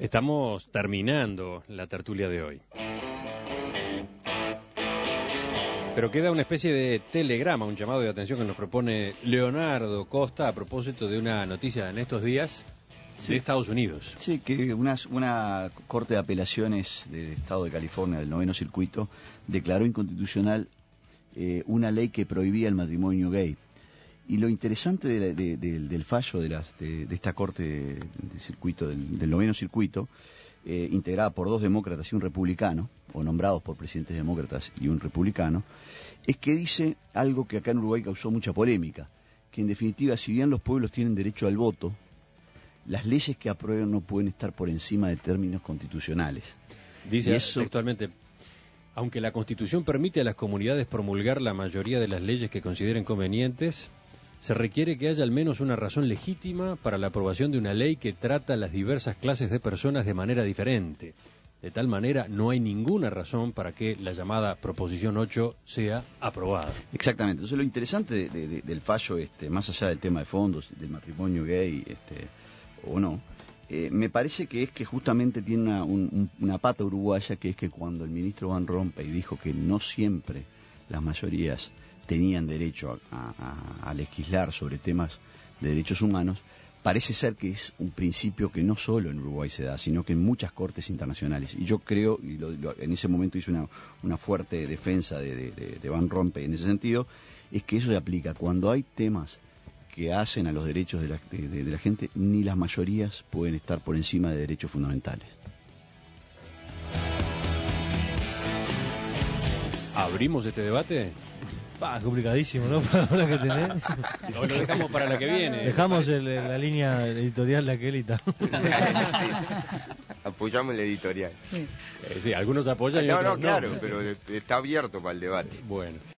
Estamos terminando la tertulia de hoy. Pero queda una especie de telegrama, un llamado de atención que nos propone Leonardo Costa a propósito de una noticia en estos días de Estados Unidos. Sí, que una corte de apelaciones del estado de California, del 9º circuito, declaró inconstitucional una ley que prohibía el matrimonio gay. Y lo interesante del fallo de esta corte de circuito, del 9º circuito, integrada por 2 demócratas y un republicano, o nombrados por presidentes demócratas y un republicano, es que dice algo que acá en Uruguay causó mucha polémica, que en definitiva, si bien los pueblos tienen derecho al voto, las leyes que aprueben no pueden estar por encima de términos constitucionales. Dice textualmente: aunque la Constitución permite a las comunidades promulgar la mayoría de las leyes que consideren convenientes, se requiere que haya al menos una razón legítima para la aprobación de una ley que trata a las diversas clases de personas de manera diferente. De tal manera, no hay ninguna razón para que la llamada Proposición 8 sea aprobada. Exactamente. Entonces, lo interesante del fallo, más allá del tema de fondos, del matrimonio gay, o no, me parece que es que justamente tiene una pata uruguaya, que es que cuando el ministro Van Rompuy dijo que no siempre las mayorías tenían derecho a legislar sobre temas de derechos humanos, parece ser que es un principio que no solo en Uruguay se da, sino que en muchas cortes internacionales. Y yo creo, y en ese momento hice una fuerte defensa de Van Rompuy en ese sentido, es que eso se aplica cuando hay temas que hacen a los derechos de la gente, ni las mayorías pueden estar por encima de derechos fundamentales. ¿Abrimos este debate? Complicadísimo, ¿no? Para la hora que tenés. Lo dejamos para la que viene. Dejamos la línea editorial de aquelita. Sí. Apoyamos la editorial. Sí, algunos apoyan y otros no, claro, pero está abierto para el debate. Bueno.